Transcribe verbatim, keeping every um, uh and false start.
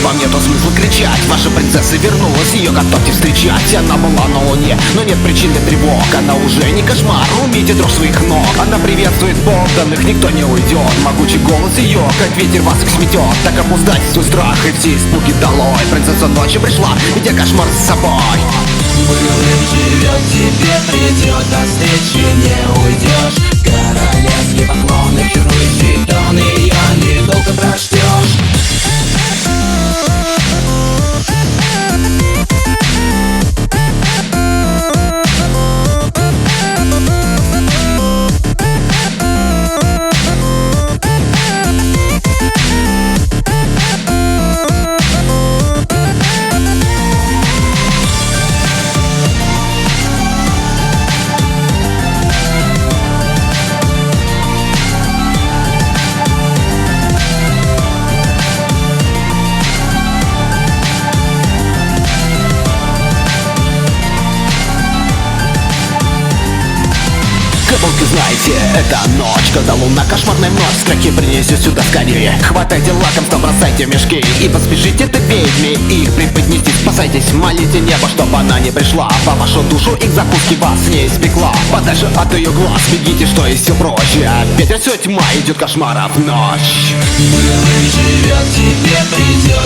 вам нету смысла кричать. Ваша принцесса вернулась, ее готовьте встречать. Она была на луне, но нет причин для тревог. Она уже не кошмар, умейте дрожь своих ног. Она приветствует подданных, никто не уйдет. Могучий голос ее, как ветер вас их сметет. Так опуздайте свой страх и все испуги долой. Принцесса ночи пришла, ведя кошмар с собой. Былым живет, тебе придет, от встречи не уйдешь. Королевские поклоны, чужой жетон, ее недолго прочтешь. Кабулки, знаете, это ночь, когда луна кошмарная ночь страхи принесет сюда скорее. Хватайте лакомство, бросайте в мешки и поспешите к ведьме их преподнести. Спасайтесь, молите небо, чтобы она не пришла по вашу душу и к закуске вас не испекла. Подальше от ее глаз бегите, что есть все прочее. Опять все тьма, идет кошмаров ночь. Былым живет, тебе придет,